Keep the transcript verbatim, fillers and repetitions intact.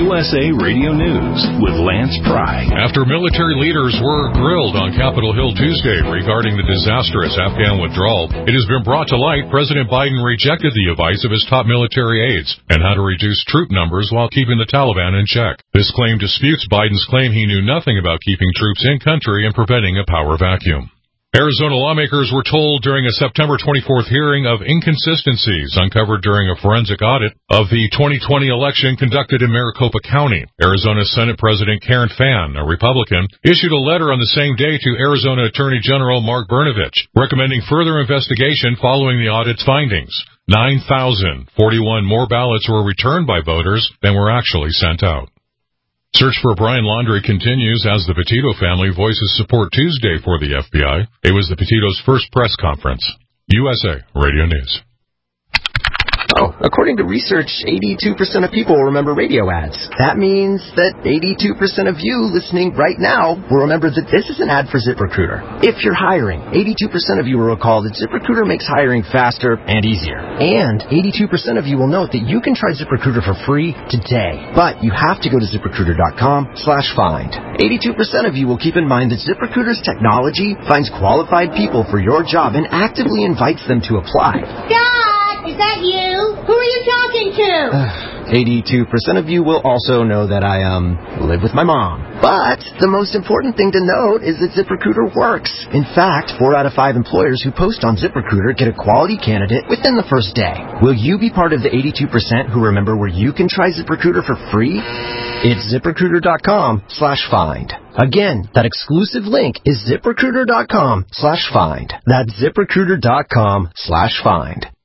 U S A Radio News with Lance Pry. After military leaders were grilled on Capitol Hill Tuesday regarding the disastrous Afghan withdrawal, it has been brought to light President Biden rejected the advice of his top military aides on how to reduce troop numbers while keeping the Taliban in check. This claim disputes Biden's claim he knew nothing about keeping troops in country and preventing a power vacuum. Arizona lawmakers were told during a September twenty-fourth hearing of inconsistencies uncovered during a forensic audit of the twenty twenty election conducted in Maricopa County. Arizona Senate President Karen Fann, a Republican, issued a letter on the same day to Arizona Attorney General Mark Brnovich, recommending further investigation following the audit's findings. nine thousand forty-one more ballots were returned by voters than were actually sent out. Search for Brian Laundrie continues as the Petito family voices support Tuesday for the F B I. It was the Petito's first press conference. U S A Radio News. Oh, according to research, eighty-two percent of people remember radio ads. That means that eighty-two percent of you listening right now will remember that this is an ad for ZipRecruiter. If you're hiring, eighty-two percent of you will recall that ZipRecruiter makes hiring faster and easier. And eighty-two percent of you will note that you can try ZipRecruiter for free today. But you have to go to ZipRecruiter.com slash find. eighty-two percent of you will keep in mind that ZipRecruiter's technology finds qualified people for your job and actively invites them to apply. Dad! Is that you? Who are you talking to? eighty-two percent of you will also know that I, um, live with my mom. But the most important thing to note is that ZipRecruiter works. In fact, four out of five employers who post on ZipRecruiter get a quality candidate within the first day. Will you be part of the eighty-two percent who remember where you can try ZipRecruiter for free? It's ZipRecruiter.com slash find. Again, that exclusive link is ZipRecruiter.com slash find. That's ZipRecruiter.com slash find.